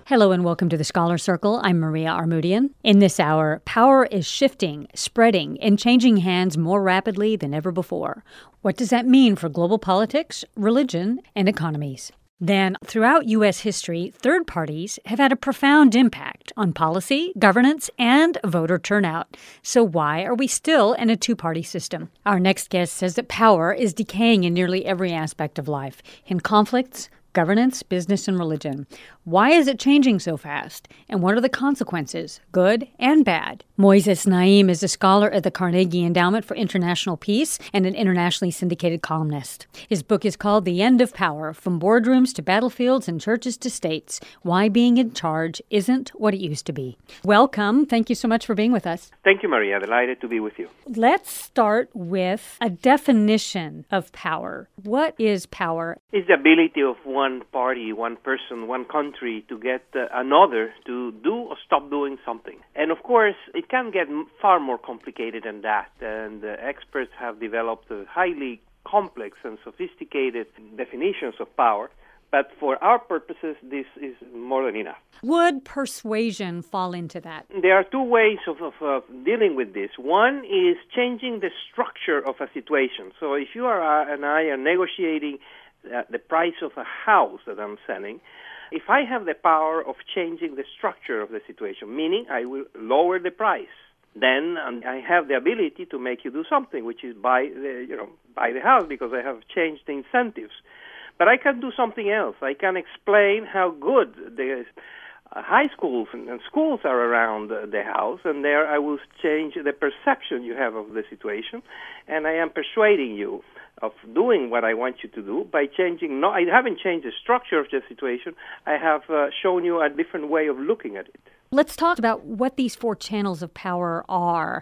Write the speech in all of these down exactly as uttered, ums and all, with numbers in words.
Hello and welcome to the Scholar Circle. I'm Maria Armoudian. In this hour, power is shifting, spreading, and changing hands more rapidly than ever before. What does that mean for global politics, religion, and economies? Then, throughout U S history, third parties have had a profound impact on policy, governance, and voter turnout. So why are we still in a two-party system? Our next guest says that power is decaying in nearly every aspect of life, in conflicts, governance, business, and religion. Why is it changing so fast? And what are the consequences, good and bad? Moises Naim is a scholar at the Carnegie Endowment for International Peace and an internationally syndicated columnist. His book is called The End of Power, From Boardrooms to Battlefields and Churches to States, Why Being in Charge Isn't What It Used to Be. Welcome. Thank you so much for being with us. Thank you, Maria. Delighted to be with you. Let's start with a definition of power. What is power? It's the ability of one party, one person, one country to get uh, another to do or stop doing something. And of course, it can get m- far more complicated than that. And uh, experts have developed uh, highly complex and sophisticated definitions of power. But for our purposes, this is more than enough. Would persuasion fall into that? There are two ways of, of uh, dealing with this. One is changing the structure of a situation. So if you are uh, and I are negotiating uh, the price of a house that I'm selling, if I have the power of changing the structure of the situation, meaning I will lower the price, then um, I have the ability to make you do something, which is buy the, you know, buy the house because I have changed the incentives. But I can do something else. I can explain how good the uh, high schools and, and schools are around uh, the house, and there I will change the perception you have of the situation, and I am persuading you of doing what I want you to do by changing. No, I haven't changed the structure of the situation. I have uh, shown you a different way of looking at it. Let's talk about what these four channels of power are.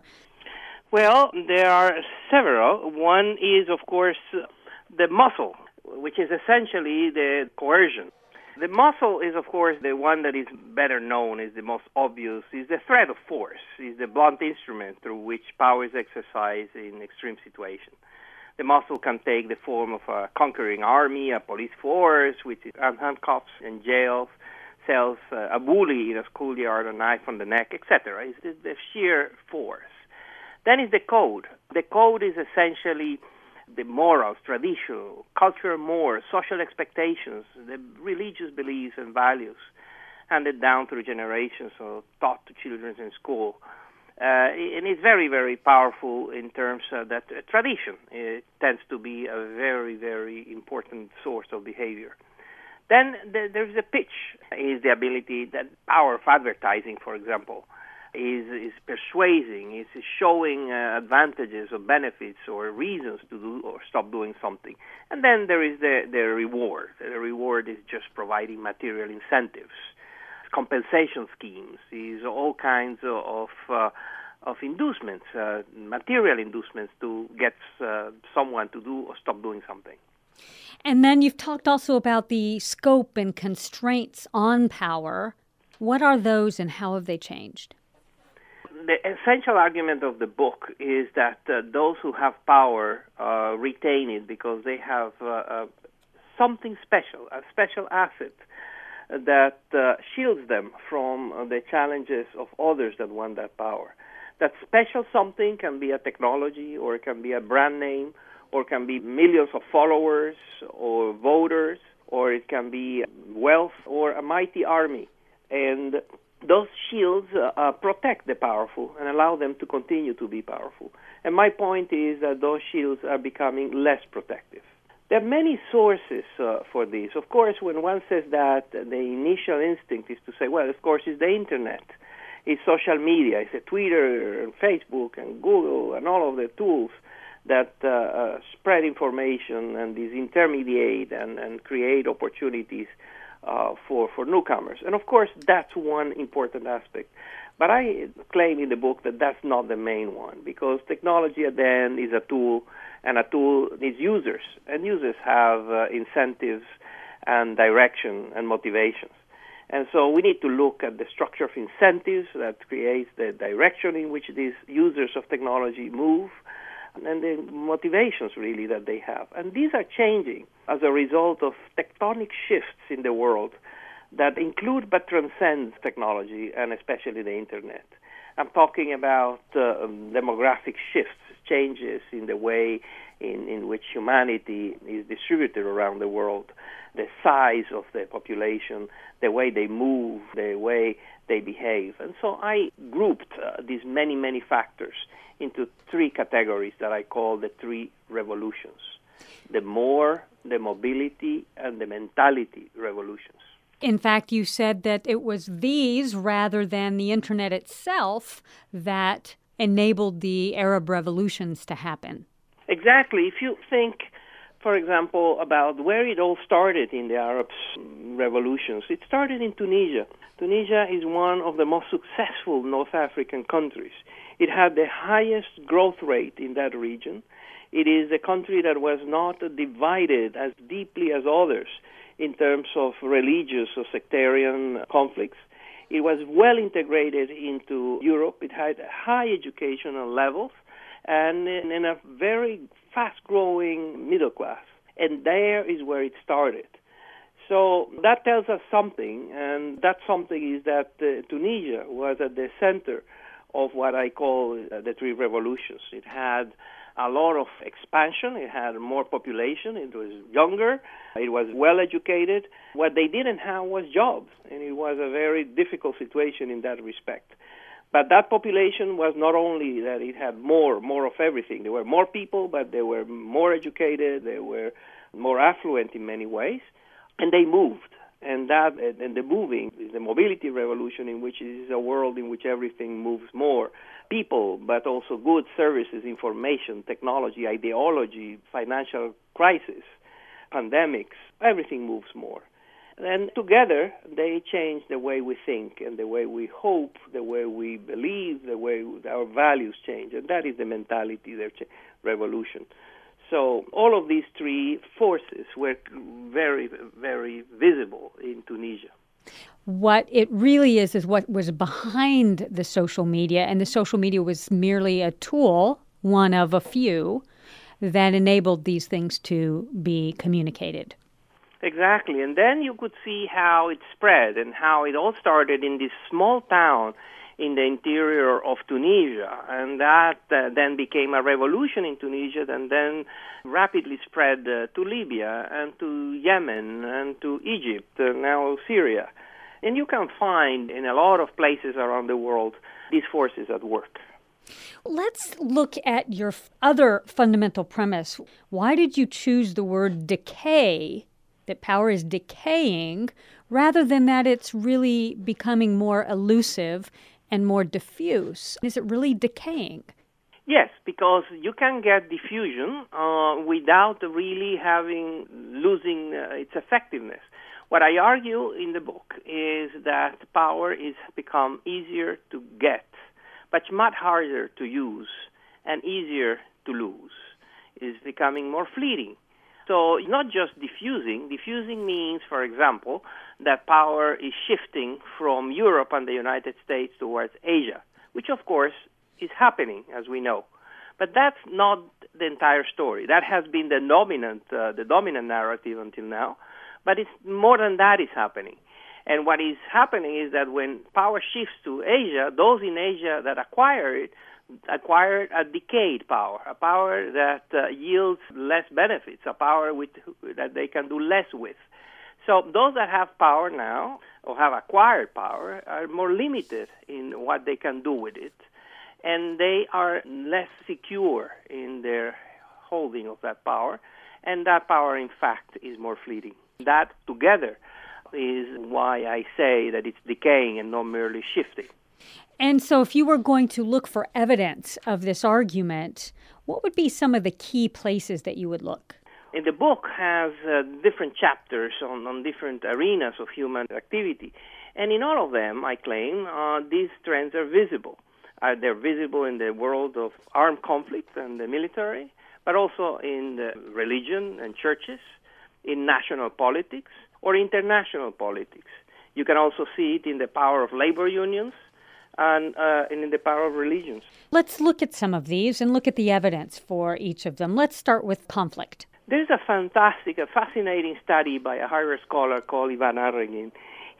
Well, there are several. One is, of course, the muscle, which is essentially the coercion. The muscle is, of course, the one that is better known, is the most obvious, is the threat of force, is the blunt instrument through which power is exercised in extreme situations. The muscle can take the form of a conquering army, a police force, which is handcuffs and jails, cells, uh, a bully in a schoolyard, a knife on the neck, et cetera. It's the, the sheer force. Then is the code. The code is essentially the morals, tradition, cultural mores, social expectations, the religious beliefs and values handed down through generations or taught to children in school. Uh, and it's very, very powerful in terms of that uh, tradition. It tends to be a very, very important source of behavior. Then the, there's the pitch, is the ability, that power of advertising, for example, is is persuading, is showing uh, advantages or benefits or reasons to do or stop doing something. And then there is the, the reward. The reward is just providing material incentives. Compensation schemes, is all kinds of uh, of inducements, uh, material inducements to get uh, someone to do or stop doing something. And then you've talked also about the scope and constraints on power. What are those and how have they changed? The essential argument of the book is that uh, those who have power uh, retain it because they have uh, uh, something special, a special asset that uh, shields them from uh, the challenges of others that want that power. That special something can be a technology, or it can be a brand name, or it can be millions of followers or voters, or it can be wealth or a mighty army. And those shields uh, uh, protect the powerful and allow them to continue to be powerful. And my point is that those shields are becoming less protective. There are many sources uh, for this. Of course, when one says that, the initial instinct is to say, well, of course, it's the Internet, it's social media, it's a Twitter and Facebook and Google and all of the tools that uh, uh, spread information and disintermediate and, and create opportunities uh, for, for newcomers. And of course, that's one important aspect. But I claim in the book that that's not the main one, because technology at the end is a tool, and a tool needs users, and users have uh, incentives and direction and motivations. And so we need to look at the structure of incentives that creates the direction in which these users of technology move, and the motivations really that they have. And these are changing as a result of tectonic shifts in the world that include but transcend technology and especially the internet. I'm talking about uh, demographic shifts, changes in the way in, in which humanity is distributed around the world, the size of the population, the way they move, the way they behave. And so I grouped uh, these many, many factors into three categories that I call the three revolutions: the more, the mobility, and the mentality revolutions. In fact, you said that it was these rather than the internet itself that enabled the Arab revolutions to happen. Exactly. If you think, for example, about where it all started in the Arab revolutions, it started in Tunisia. Tunisia is one of the most successful North African countries. It had the highest growth rate in that region. It is a country that was not divided as deeply as others in terms of religious or sectarian conflicts. It was well integrated into Europe. It had high educational levels and in a very fast-growing middle class. And there is where it started. So that tells us something, and that something is that uh, Tunisia was at the center of what I call uh, the three revolutions. It had a lot of expansion. It had more population. It was younger. It was well educated. What they didn't have was jobs, and it was a very difficult situation in that respect. But that population was not only that it had more, more of everything. There were more people, but they were more educated. They were more affluent in many ways, and they moved. And that, and the moving is the mobility revolution, in which it is a world in which everything moves more. People, but also goods, services, information, technology, ideology, financial crisis, pandemics, everything moves more. And together, they change the way we think and the way we hope, the way we believe, the way our values change. And that is the mentality, the revolution. So all of these three forces were very, very visible in Tunisia. What it really is, is what was behind the social media, and the social media was merely a tool, one of a few, that enabled these things to be communicated. Exactly. And then you could see how it spread and how it all started in this small town in the interior of Tunisia. And that uh, then became a revolution in Tunisia and then rapidly spread uh, to Libya and to Yemen and to Egypt, and now Syria. And you can find in a lot of places around the world these forces at work. Let's look at your other fundamental premise. Why did you choose the word decay, that power is decaying, rather than that it's really becoming more elusive and more diffuse? Is it really decaying? Yes, because you can get diffusion uh, without really having losing uh, its effectiveness. What I argue in the book is that power is become easier to get, but much harder to use and easier to lose. It is becoming more fleeting. So it's not just diffusing. Diffusing means, for example, that power is shifting from Europe and the United States towards Asia, which of course is happening, as we know. But that's not the entire story. That has been the dominant, uh, the dominant narrative until now. But it's more than that is happening. And what is happening is that when power shifts to Asia, those in Asia that acquire it acquire a decayed power, a power that uh, yields less benefits, a power with, that they can do less with. So those that have power now, or have acquired power, are more limited in what they can do with it. And they are less secure in their holding of that power. And that power, in fact, is more fleeting. That together is why I say that it's decaying and not merely shifting. And so if you were going to look for evidence of this argument, what would be some of the key places that you would look? And the book has uh, different chapters on, on different arenas of human activity. And in all of them, I claim, uh, these trends are visible. Uh, they're visible in the world of armed conflict and the military, but also in the religion and churches, in national politics, or international politics. You can also see it in the power of labor unions and, uh, and in the power of religions. Let's look at some of these and look at the evidence for each of them. Let's start with conflict. There's a fantastic, a fascinating study by a Harvard scholar called Ivan Arregin.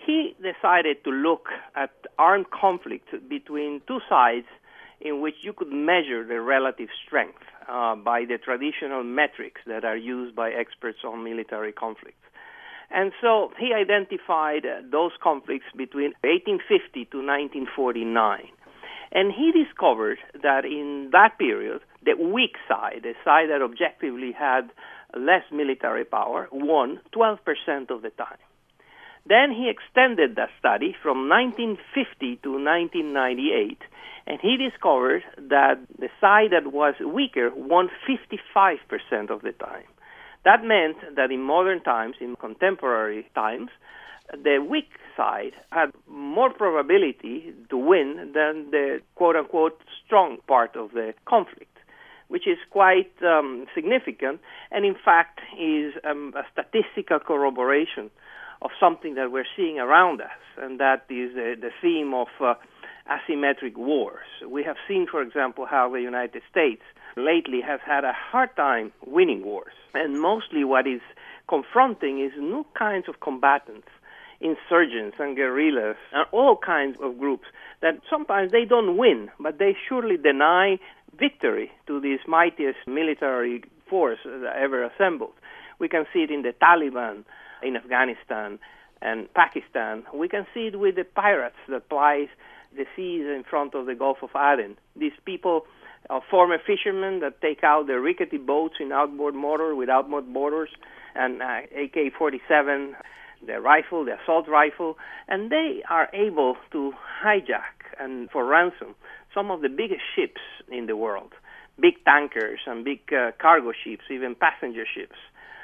he decided to look at armed conflict between two sides in which you could measure the relative strength uh, by the traditional metrics that are used by experts on military conflicts. And so he identified uh, those conflicts between eighteen fifty to nineteen forty-nine. And he discovered that in that period, the weak side, the side that objectively had less military power, won twelve percent of the time. Then he extended that study from nineteen fifty to nineteen ninety-eight, and he discovered that the side that was weaker won fifty-five percent of the time. That meant that in modern times, in contemporary times, the weak side had more probability to win than the quote-unquote strong part of the conflict, which is quite um, significant, and in fact is um, a statistical corroboration of something that we're seeing around us, and that is uh, the theme of uh, asymmetric wars. We have seen, for example, how the United States lately has had a hard time winning wars, and mostly what is confronting is new kinds of combatants, insurgents and guerrillas, and all kinds of groups that sometimes they don't win, but they surely deny victory to this mightiest military force ever assembled. We can see it in the Taliban in Afghanistan and Pakistan. We can see it with the pirates that plies the seas in front of the Gulf of Aden. These people are former fishermen that take out their rickety boats in outboard motor with outboard motors and uh, A K forty-seven, the rifle, the assault rifle, and they are able to hijack and for ransom some of the biggest ships in the world, big tankers and big uh, cargo ships, even passenger ships.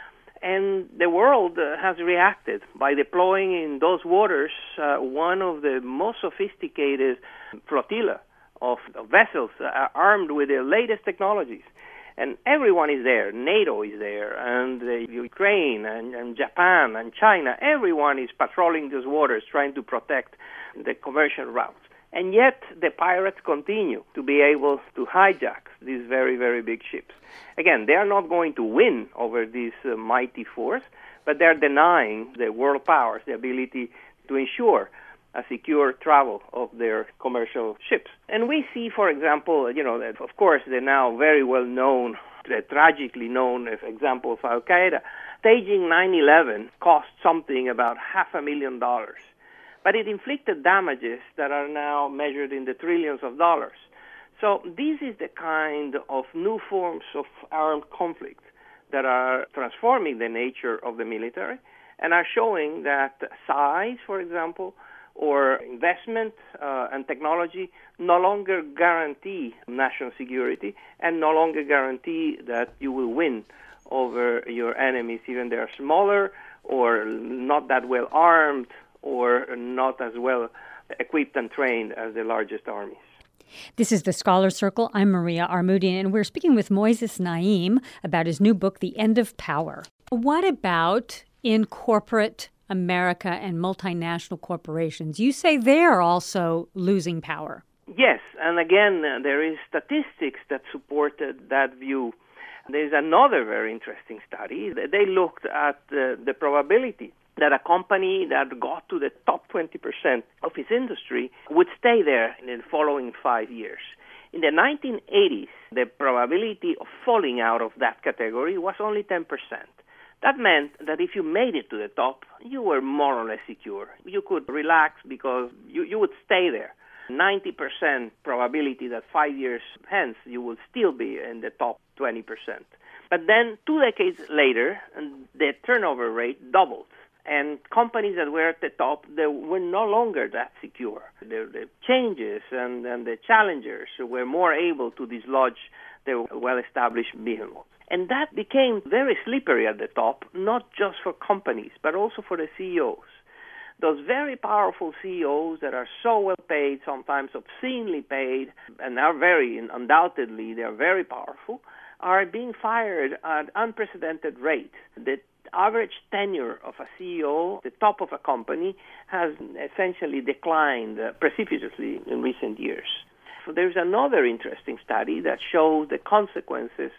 And the world uh, has reacted by deploying in those waters uh, one of the most sophisticated flotilla of, of vessels uh, armed with the latest technologies. And everyone is there. NATO is there, and uh, Ukraine, and, and Japan, and China. Everyone is patrolling those waters, trying to protect the commercial routes. And yet, the pirates continue to be able to hijack these very, very big ships. Again, they are not going to win over this uh, mighty force, but they're denying the world powers the ability to ensure a secure travel of their commercial ships. And we see, for example, you know, that of course the now very well known, the tragically known example of Al-Qaeda, staging nine eleven cost something about half a million dollars. But it inflicted damages that are now measured in the trillions of dollars. So this is the kind of new forms of armed conflict that are transforming the nature of the military and are showing that size, for example, or investment uh, and technology no longer guarantee national security and no longer guarantee that you will win over your enemies, even they are smaller or not that well armed or not as well equipped and trained as the largest armies. This is the Scholar Circle. I'm Maria Armoudian, and we're speaking with Moises Naim about his new book, The End of Power. What about in corporate America and multinational corporations? You say they're also losing power. Yes, and again, uh, there is statistics that supported that view. There's another very interesting study. They looked at uh, the probability that a company that got to the top twenty percent of its industry would stay there in the following five years. In the nineteen eighties, the probability of falling out of that category was only ten percent. That meant that if you made it to the top, you were more or less secure. You could relax because you, you would stay there. ninety percent probability that five years hence you will still be in the top twenty percent. But then two decades later, the turnover rate doubled. And companies that were at the top, they were no longer that secure. The, the changes and, and the challengers were more able to dislodge the well-established behemoths. And that became very slippery at the top, not just for companies, but also for the C E Os. Those very powerful C E Os that are so well paid, sometimes obscenely paid, and are very, undoubtedly, they are very powerful, are being fired at unprecedented rates. The average tenure of a C E O, the top of a company, has essentially declined uh, precipitously in recent years. So there's another interesting study that shows the consequences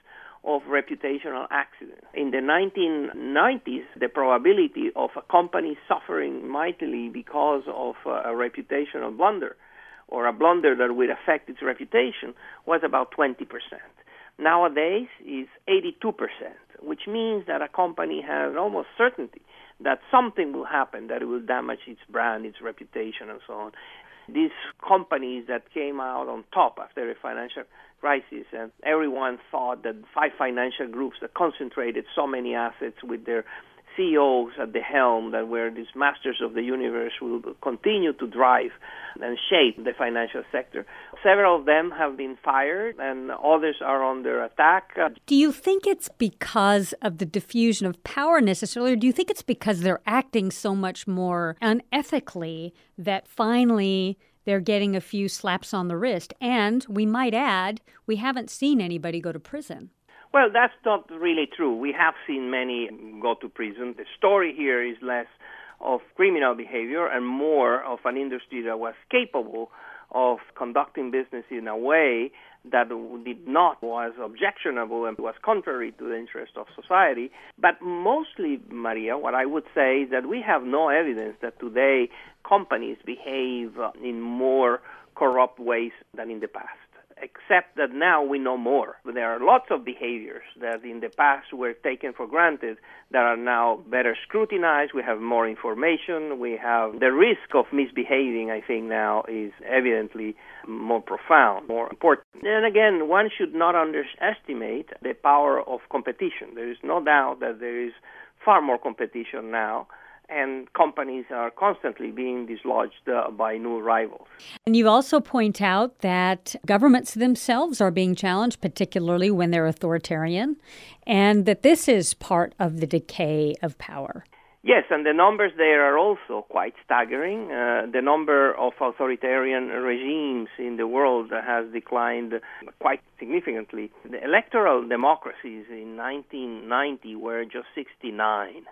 of reputational accidents. In the nineteen nineties, the probability of a company suffering mightily because of a reputational blunder or a blunder that would affect its reputation was about twenty percent. Nowadays, it's eighty-two percent, which means that a company has almost certainty that something will happen, that it will damage its brand, its reputation, and so on. These companies that came out on top after the financial crisis, and everyone thought that five financial groups that concentrated so many assets with their C E Os at the helm, that were these masters of the universe, will continue to drive and shape the financial sector. Several of them have been fired, and others are under attack. Do you think it's because of the diffusion of power necessarily, or do you think it's because they're acting so much more unethically that finally they're getting a few slaps on the wrist? And we might add, we haven't seen anybody go to prison. Well, that's not really true. We have seen many go to prison. The story here is less of criminal behavior and more of an industry that was capable of conducting business in a way that did not, was objectionable and was contrary to the interest of society. But mostly, Maria, what I would say is that we have no evidence that today companies behave in more corrupt ways than in the past, except that now we know more. There are lots of behaviors that in the past were taken for granted that are now better scrutinized. We have more information. We have the risk of misbehaving, I think, now is evidently more profound, more important. And again, one should not underestimate the power of competition. There is no doubt that there is far more competition now, and companies are constantly being dislodged uh, by new rivals. And you also point out that governments themselves are being challenged, particularly when they're authoritarian, and that this is part of the decay of power. Yes, and the numbers there are also quite staggering. Uh, the number of authoritarian regimes in the world has declined quite significantly. The electoral democracies in nineteen ninety were just sixty-nine.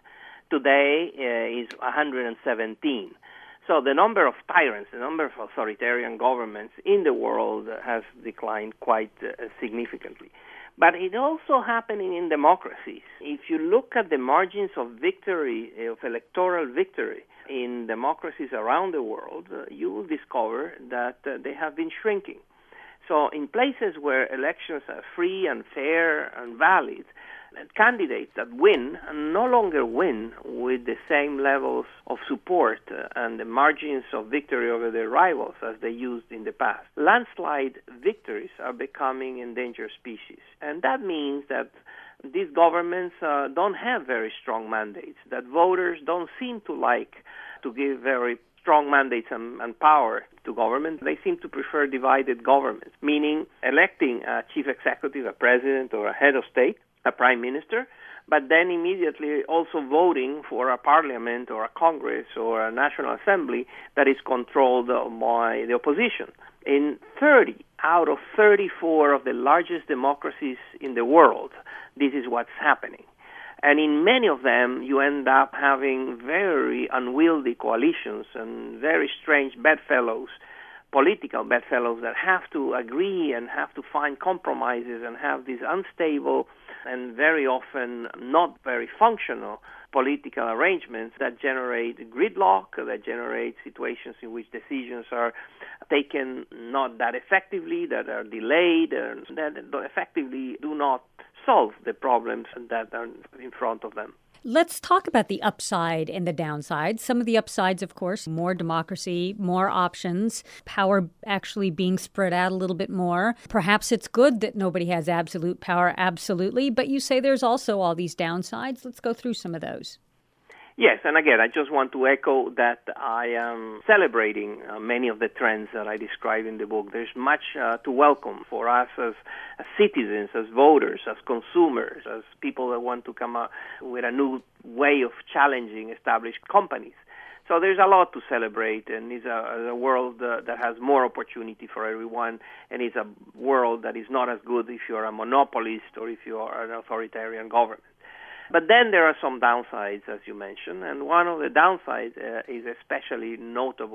Today uh, is one hundred seventeen. So the number of tyrants, the number of authoritarian governments in the world has declined quite uh, significantly. But it's also happening in democracies. If you look at the margins of victory, of electoral victory in democracies around the world, uh, you will discover that uh, they have been shrinking. So in places where elections are free and fair and valid, candidates that win no longer win with the same levels of support uh, and the margins of victory over their rivals as they used in the past. Landslide victories are becoming endangered species. And that means that these governments uh, don't have very strong mandates, that voters don't seem to like to give very strong mandates and, and power to government. They seem to prefer divided governments, meaning electing a chief executive, a president, or a head of state, a prime minister, but then immediately also voting for a parliament or a Congress or a National Assembly that is controlled by the opposition. In thirty out of thirty-four of the largest democracies in the world, this is what's happening. And in many of them, you end up having very unwieldy coalitions and very strange bedfellows, political bedfellows that have to agree and have to find compromises and have these unstable and very often not very functional political arrangements that generate gridlock, that generate situations in which decisions are taken not that effectively, that are delayed, and that effectively do not solve the problems that are in front of them. Let's talk about the upside and the downside. Some of the upsides, of course, more democracy, more options, power actually being spread out a little bit more. Perhaps it's good that nobody has absolute power, absolutely, but you say there's also all these downsides. Let's go through some of those. Yes, and again, I just want to echo that I am celebrating uh, many of the trends that I describe in the book. There's much uh, to welcome for us as, as citizens, as voters, as consumers, as people that want to come up with a new way of challenging established companies. So there's a lot to celebrate, and it's a, a world uh, that has more opportunity for everyone, and it's a world that is not as good if you're a monopolist or if you are an authoritarian government. But then there are some downsides, as you mentioned, and one of the downsides uh, is especially notable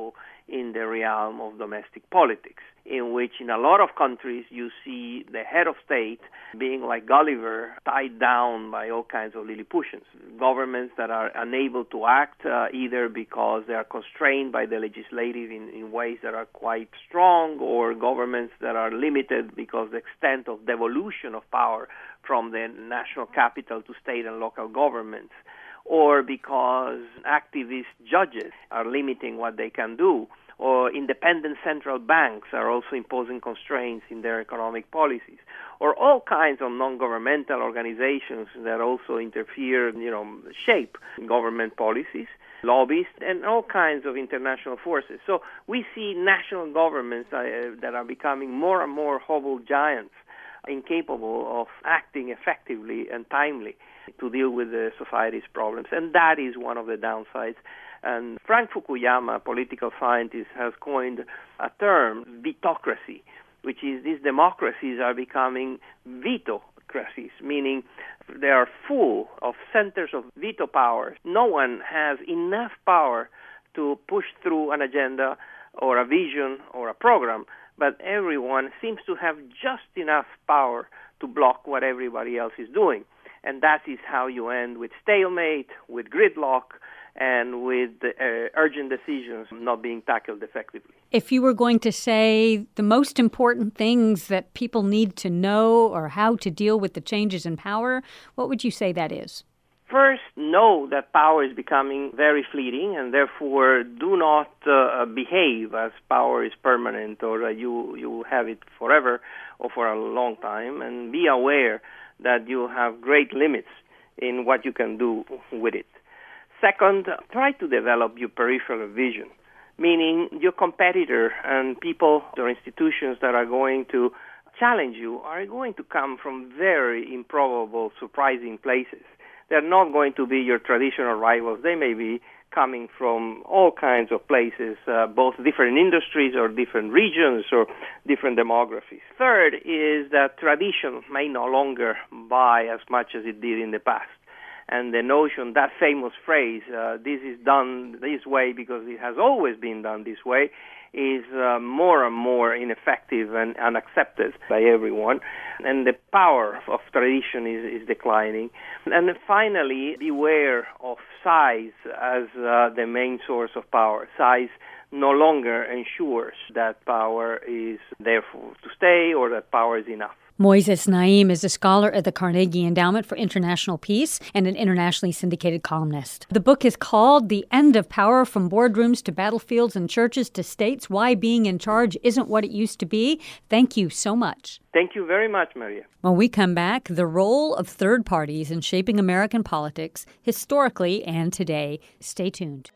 in the realm of domestic politics, in which in a lot of countries you see the head of state being like Gulliver, tied down by all kinds of Lilliputians. Governments that are unable to act uh, either because they are constrained by the legislative in, in ways that are quite strong, or governments that are limited because the extent of devolution of power from the national capital to state and local governments, or because activist judges are limiting what they can do, or independent central banks are also imposing constraints in their economic policies, or all kinds of non-governmental organizations that also interfere, you know, shape government policies, lobbyists, and all kinds of international forces. So we see national governments uh, that are becoming more and more hobble giants, incapable of acting effectively and timely to deal with the society's problems. And that is one of the downsides. And Frank Fukuyama, a political scientist, has coined a term, vetocracy, which is these democracies are becoming vetocracies, meaning they are full of centers of veto power. No one has enough power to push through an agenda or a vision or a program, but everyone seems to have just enough power to block what everybody else is doing. And that is how you end with stalemate, with gridlock, and with uh, urgent decisions not being tackled effectively. If you were going to say the most important things that people need to know or how to deal with the changes in power, what would you say that is? First, know that power is becoming very fleeting, and therefore do not uh, behave as power is permanent or uh, you, you have it forever or for a long time, and be aware that you have great limits in what you can do with it. Second, try to develop your peripheral vision, meaning your competitor and people or institutions that are going to challenge you are going to come from very improbable, surprising places. They're not going to be your traditional rivals. They may be coming from all kinds of places, uh, both different industries or different regions or different demographies. Third is that tradition may no longer buy as much as it did in the past. And the notion, that famous phrase, uh, this is done this way because it has always been done this way, is uh, more and more ineffective and unaccepted by everyone. And the power of tradition is, is declining. And finally, beware of size as uh, the main source of power. Size no longer ensures that power is there for, to stay or that power is enough. Moises Naim is a scholar at the Carnegie Endowment for International Peace and an internationally syndicated columnist. The book is called The End of Power, From Boardrooms to Battlefields and Churches to States, Why Being in Charge Isn't What It Used to Be. Thank you so much. Thank you very much, Maria. When we come back, the role of third parties in shaping American politics, historically and today. Stay tuned.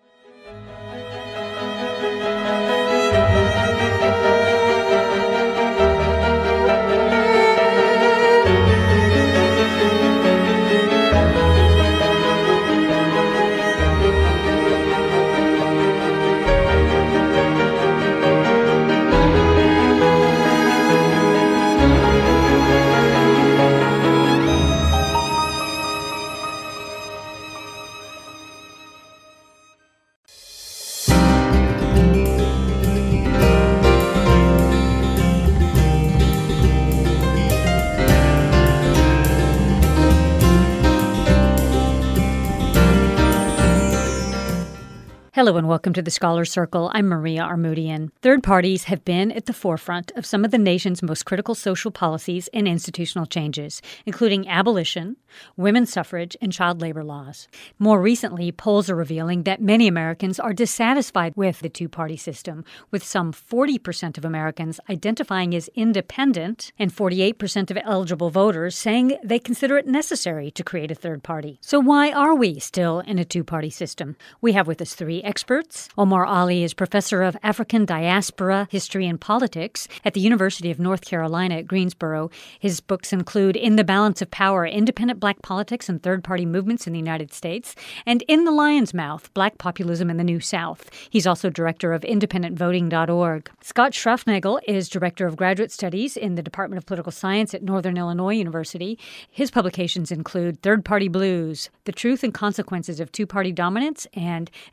Hello and welcome to the Scholar's Circle. I'm Maria Armoudian. Third parties have been at the forefront of some of the nation's most critical social policies and institutional changes, including abolition, women's suffrage, and child labor laws. More recently, polls are revealing that many Americans are dissatisfied with the two-party system, with some forty percent of Americans identifying as independent and forty-eight percent of eligible voters saying they consider it necessary to create a third party. So why are we still in a two-party system? We have with us three experts. Omar Ali is professor of African diaspora, history, and politics at the University of North Carolina at Greensboro. His books include In the Balance of Power, Independent Black Politics and Third-Party Movements in the United States, and In the Lion's Mouth, Black Populism in the New South. He's also director of independent voting dot org. Scott Schraffnagel is director of graduate studies in the Department of Political Science at Northern Illinois University. His publications include Third Party Blues, The Truth and Consequences of Two-Party Dominance, and A Historical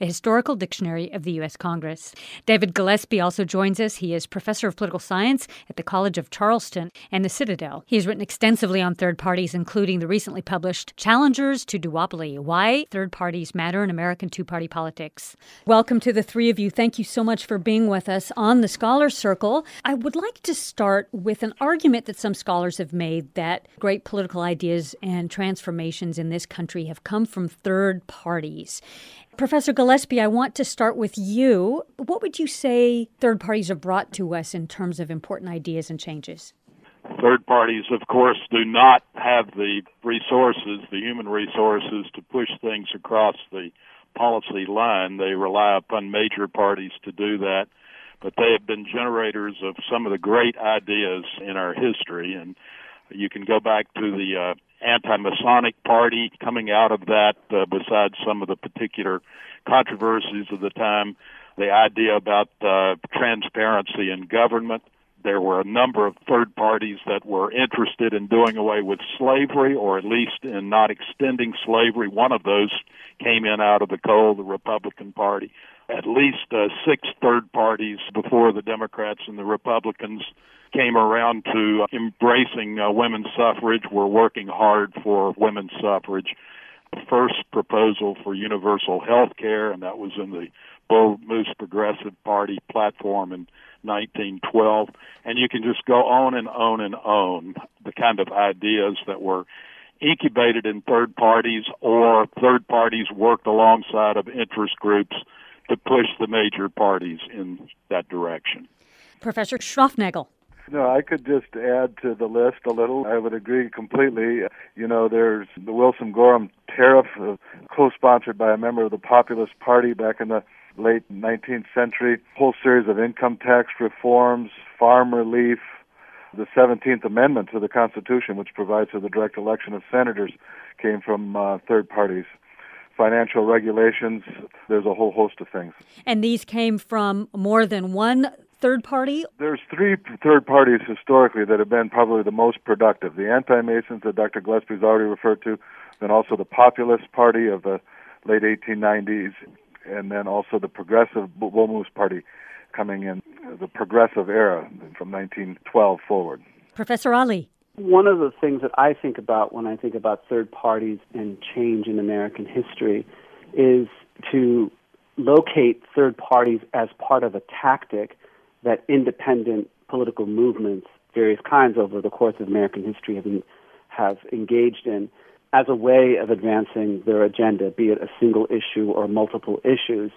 Historical Dictionary of the U S. Congress. David Gillespie also joins us. He is professor of political science at the College of Charleston and the Citadel. He has written extensively on third parties, including the recently published Challengers to Duopoly: Why Third Parties Matter in American Two-Party Politics. Welcome to the three of you. Thank you so much for being with us on the Scholars Circle. I would like to start with an argument that some scholars have made that great political ideas and transformations in this country have come from third parties. Professor Gillespie, I want to start with you. What would you say third parties have brought to us in terms of important ideas and changes? Third parties, of course, do not have the resources, the human resources, to push things across the policy line. They rely upon major parties to do that, but they have been generators of some of the great ideas in our history. And you can go back to the uh, anti-Masonic party coming out of that, uh, besides some of the particular controversies of the time, the idea about uh, transparency in government. There were a number of third parties that were interested in doing away with slavery, or at least in not extending slavery. One of those came in out of the cold, the Republican Party. At least uh, six third parties before the Democrats and the Republicans came around to embracing uh, women's suffrage, were working hard for women's suffrage. The first proposal for universal health care, and that was in the Bull Moose Progressive Party platform in nineteen twelve. And you can just go on and on and on, the kind of ideas that were incubated in third parties, or third parties worked alongside of interest groups to push the major parties in that direction. Professor Schroffnagel. No, I could just add to the list a little. I would agree completely. You know, there's the Wilson-Gorham tariff, uh, co-sponsored by a member of the Populist Party back in the late nineteenth century, whole series of income tax reforms, farm relief, the seventeenth Amendment to the Constitution, which provides for the direct election of senators, came from uh, third parties. Financial regulations, there's a whole host of things. And these came from more than one third party? There's three third parties historically that have been probably the most productive. The anti-Masons that Doctor Gillespie's already referred to, then also the Populist Party of the late eighteen nineties, and then also the Progressive Bull Moose Party coming in the Progressive era from nineteen twelve forward. Professor Ali. One of the things that I think about when I think about third parties and change in American history is to locate third parties as part of a tactic that independent political movements, various kinds over the course of American history, have, been, have engaged in as a way of advancing their agenda, be it a single issue or multiple issues.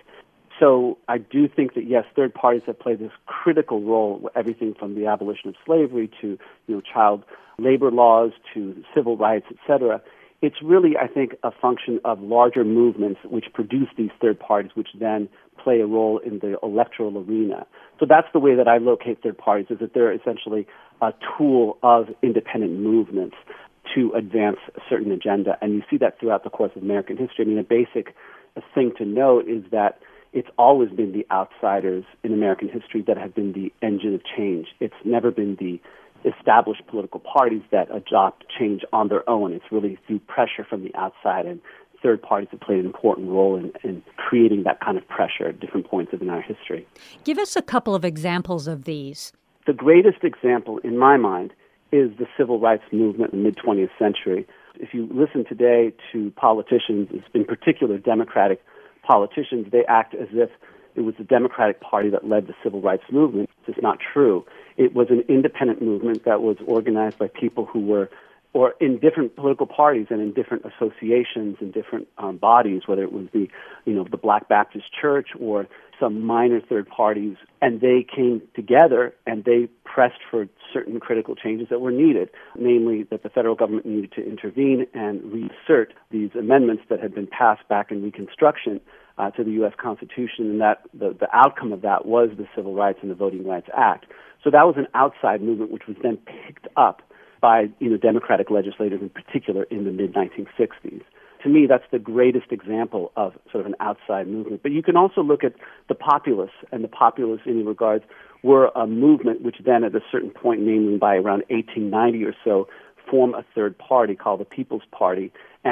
So I do think that, yes, third parties have played this critical role, everything from the abolition of slavery to, you know, child labor laws to civil rights, et cetera. It's really, I think, a function of larger movements which produce these third parties, which then play a role in the electoral arena. So that's the way that I locate third parties, is that they're essentially a tool of independent movements to advance a certain agenda. And you see that throughout the course of American history. I mean, a basic thing to note is that it's always been the outsiders in American history that have been the engine of change. It's never been the established political parties that adopt change on their own. It's really through pressure from the outside, and third parties have played an important role in, in creating that kind of pressure at different points in our history. Give us a couple of examples of these. The greatest example, in my mind, is the civil rights movement in the mid-twentieth century. If you listen today to politicians, in particular Democratic politicians, they act as if it was the Democratic Party that led the civil rights movement. It's not true. It was an independent movement that was organized by people who were or in different political parties and in different associations and different um, bodies, whether it was the, you know, the Black Baptist Church or some minor third parties, and they came together and they pressed for certain critical changes that were needed, namely that the federal government needed to intervene and reassert these amendments that had been passed back in Reconstruction uh, to the U S Constitution, and that the, the outcome of that was the Civil Rights and the Voting Rights Act. So that was an outside movement which was then picked up by, you know, Democratic legislators in particular in the mid nineteen sixties. To me, that's the greatest example of sort of an outside movement. But you can also look at the populists, and the populists in regards were a movement which then at a certain point, namely by around eighteen ninety or so, form a third party called the People's Party. And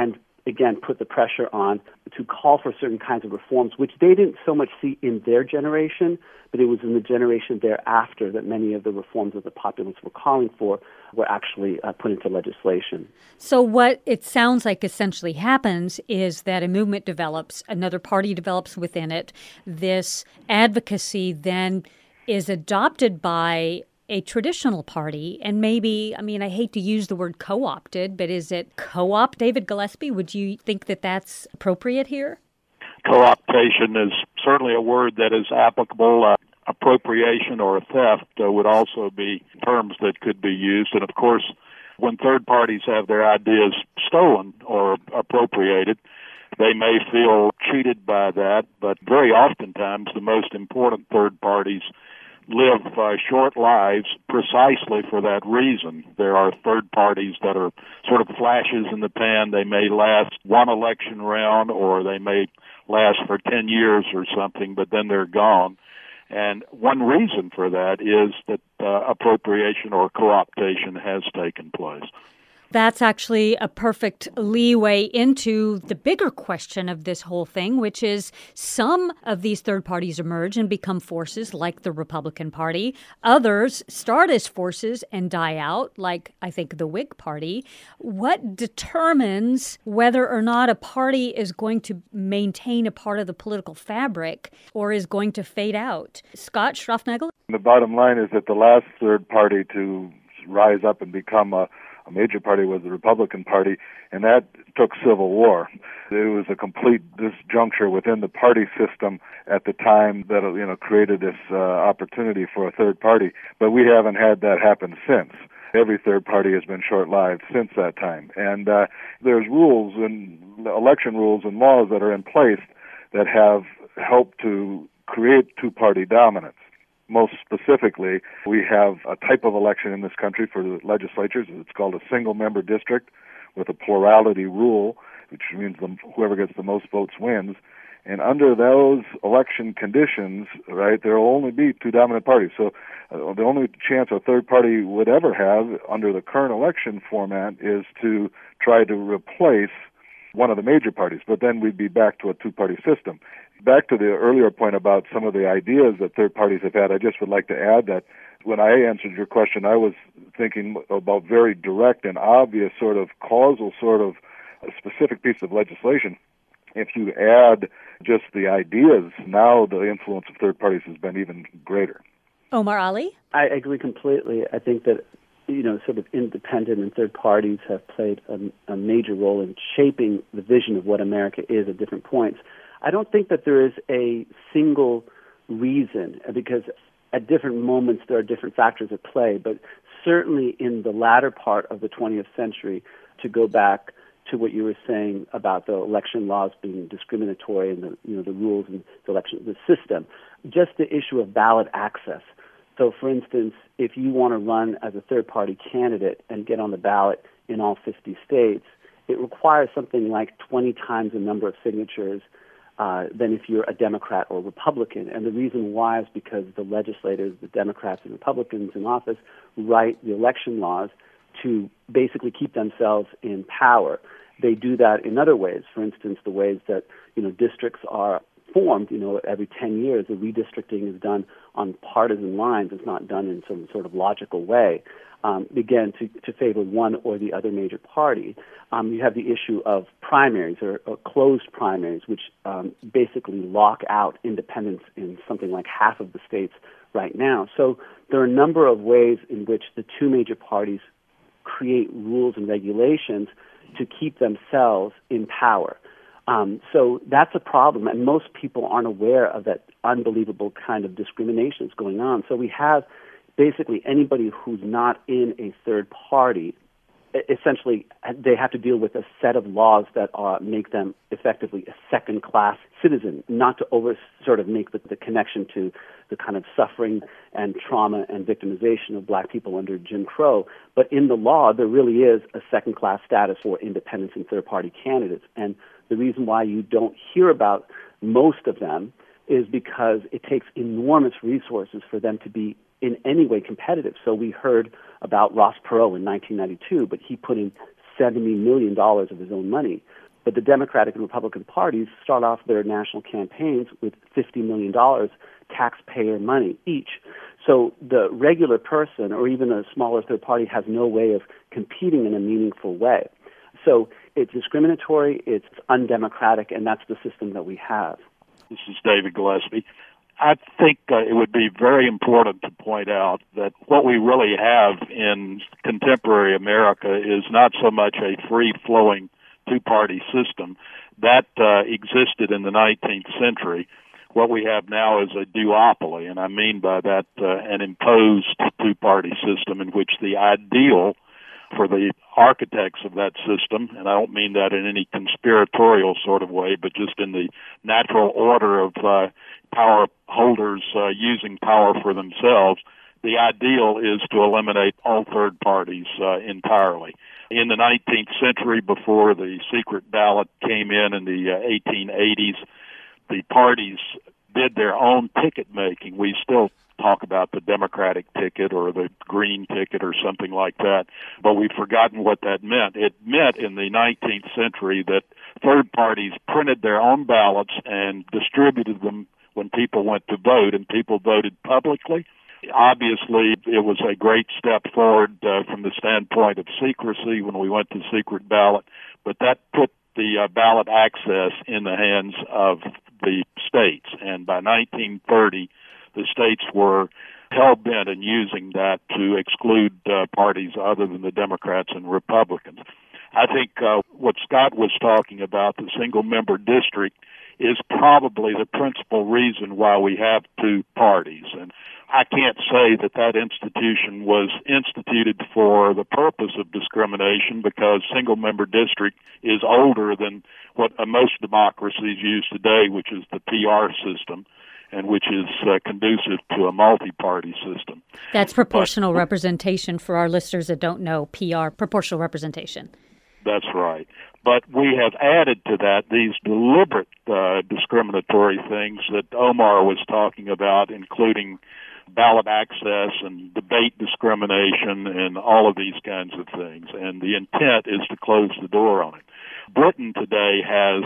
again, put the pressure on to call for certain kinds of reforms, which they didn't so much see in their generation, but it was in the generation thereafter that many of the reforms that the populists were calling for were actually uh, put into legislation. So what it sounds like essentially happens is that a movement develops, another party develops within it. This advocacy then is adopted by a traditional party, and maybe, I mean, I hate to use the word co-opted, but is it co-opt, David Gillespie? Would you think that that's appropriate here? Co-optation is certainly a word that is applicable. Uh, appropriation or theft uh, would also be terms that could be used. And of course, when third parties have their ideas stolen or appropriated, they may feel cheated by that, but very oftentimes the most important third parties live uh, short lives precisely for that reason. There are third parties that are sort of flashes in the pan. They may last one election round or they may last for ten years or something, but then they're gone. And one reason for that is that uh, appropriation or co-optation has taken place. That's actually a perfect leeway into the bigger question of this whole thing, which is some of these third parties emerge and become forces like the Republican Party. Others start as forces and die out, like I think the Whig Party. What determines whether or not a party is going to maintain a part of the political fabric or is going to fade out? Scott Schroffnagel? The bottom line is that the last third party to rise up and become a A major party was the Republican Party, and that took civil war. It was a complete disjuncture within the party system at the time that you know created this uh, opportunity for a third party. But we haven't had that happen since. Every third party has been short-lived since that time. And uh, there's rules and election rules and laws that are in place that have helped to create two-party dominance. Most specifically, we have a type of election in this country for the legislatures. It's called a single-member district with a plurality rule, which means the, whoever gets the most votes wins. And under those election conditions, right, there will only be two dominant parties. So uh, the only chance a third party would ever have under the current election format is to try to replace one of the major parties. But then we'd be back to a two-party system. Back to the earlier point about some of the ideas that third parties have had, I just would like to add that when I answered your question, I was thinking about very direct and obvious sort of causal sort of a specific piece of legislation. If you add just the ideas, now the influence of third parties has been even greater. Omar Ali? I agree completely. I think that, you know, sort of independent and third parties have played a, a major role in shaping the vision of what America is at different points. I don't think that there is a single reason, because at different moments there are different factors at play, but certainly in the latter part of the twentieth century, to go back to what you were saying about the election laws being discriminatory and the, you know, the rules and the election, the system, just the issue of ballot access. So, for instance, if you want to run as a third-party candidate and get on the ballot in all fifty states, it requires something like twenty times the number of signatures Uh, than if you're a Democrat or Republican. And the reason why is because the legislators, the Democrats and Republicans in office, write the election laws to basically keep themselves in power. They do that in other ways. For instance, the ways that, you know, districts are formed, you know, every ten years, the redistricting is done on partisan lines. It's not done in some sort of logical way. Um, again, to, to favor one or the other major party. Um, you have the issue of primaries or, or closed primaries, which um, basically lock out independents in something like half of the states right now. So there are a number of ways in which the two major parties create rules and regulations to keep themselves in power. Um, so that's a problem, and most people aren't aware of that unbelievable kind of discrimination that's going on. So we have basically anybody who's not in a third party, essentially they have to deal with a set of laws that are, make them effectively a second-class citizen, not to over sort of make the, the connection to the kind of suffering and trauma and victimization of black people under Jim Crow. But in the law, there really is a second-class status for independents and third-party candidates. And the reason why you don't hear about most of them is because it takes enormous resources for them to be in any way competitive. So we heard about Ross Perot in nineteen ninety-two, but he put in seventy million dollars of his own money. But the Democratic and Republican parties start off their national campaigns with fifty million dollars taxpayer money each. So the regular person or even a smaller third party has no way of competing in a meaningful way. So it's discriminatory, it's undemocratic, and that's the system that we have. This is David Gillespie. I think uh, it would be very important to point out that what we really have in contemporary America is not so much a free-flowing two-party system. That uh, existed in the nineteenth century. What we have now is a duopoly, and I mean by that uh, an imposed two-party system in which the ideal for the architects of that system, and I don't mean that in any conspiratorial sort of way, but just in the natural order of uh, power holders uh, using power for themselves, the ideal is to eliminate all third parties uh, entirely. In the nineteenth century, before the secret ballot came in in the uh, eighteen eighties, the parties did their own ticket making. We still talk about the Democratic ticket or the Green ticket or something like that, but we've forgotten what that meant. It meant in the nineteenth century that third parties printed their own ballots and distributed them when people went to vote, and people voted publicly. Obviously, it was a great step forward uh, from the standpoint of secrecy when we went to secret ballot, but that put the uh, ballot access in the hands of the states, and by nineteen thirty, the states were hell-bent in using that to exclude uh, parties other than the Democrats and Republicans. I think uh, what Scott was talking about, the single-member district, is probably the principal reason why we have two parties. And I can't say that that institution was instituted for the purpose of discrimination, because single-member district is older than what uh, most democracies use today, which is the P R system, and which is uh, conducive to a multi-party system. That's proportional but, representation for our listeners that don't know P R, proportional representation. That's right. But we have added to that these deliberate uh, discriminatory things that Omar was talking about, including ballot access and debate discrimination and all of these kinds of things. And the intent is to close the door on it. Britain today has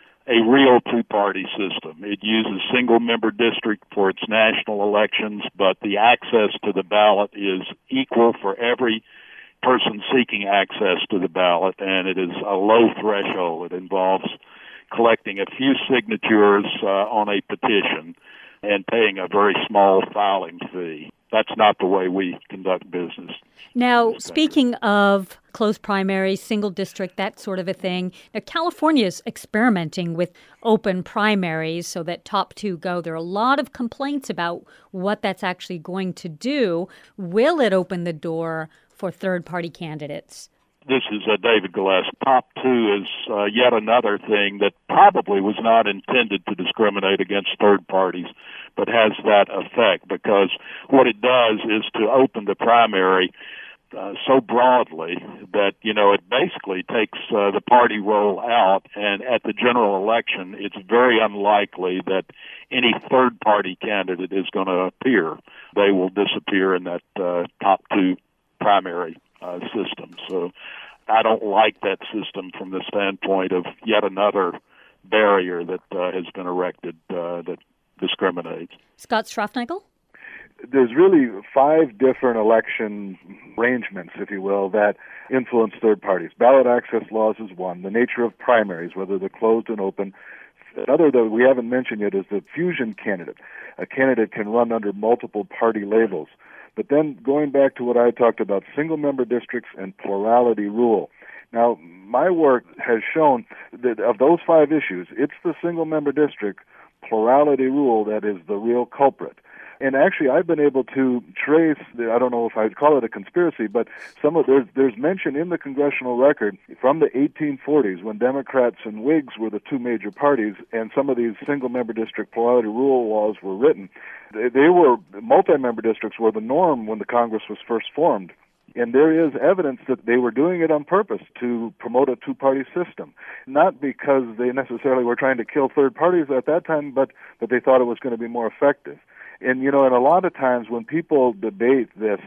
a real two-party system. It uses single-member district for its national elections, but the access to the ballot is equal for every person seeking access to the ballot, and it is a low threshold. It involves collecting a few signatures uh, on a petition and paying a very small filing fee. That's not the way we conduct business. Now, speaking of closed primaries, single district, that sort of a thing, now California is experimenting with open primaries so that top two go. There are a lot of complaints about what that's actually going to do. Will it open the door for third-party candidates? This is uh, David Gillespie. Top two is uh, yet another thing that probably was not intended to discriminate against third parties, but has that effect, because what it does is to open the primary uh, so broadly that, you know, it basically takes uh, the party role out, and at the general election, it's very unlikely that any third-party candidate is going to appear. They will disappear in that uh, top two primary uh, system. So I don't like that system from the standpoint of yet another barrier that uh, has been erected uh, that discriminates. Scott Strafnagel? There's really five different election arrangements, if you will, that influence third parties. Ballot access laws is one. The nature of primaries, whether they're closed and open. Another that we haven't mentioned yet is the fusion candidate. A candidate can run under multiple party labels. But then going back to what I talked about, single-member districts and plurality rule. Now, my work has shown that of those five issues, it's the single-member district plurality rule that is the real culprit. And actually, I've been able to trace, the, I don't know if I'd call it a conspiracy, but some of there's, there's mention in the congressional record from the eighteen forties when Democrats and Whigs were the two major parties, and some of these single-member district plurality rule laws were written. They, they were, multi-member districts were the norm when the Congress was first formed. And there is evidence that they were doing it on purpose to promote a two-party system, not because they necessarily were trying to kill third parties at that time, but that they thought it was going to be more effective. And, you know, and a lot of times when people debate this,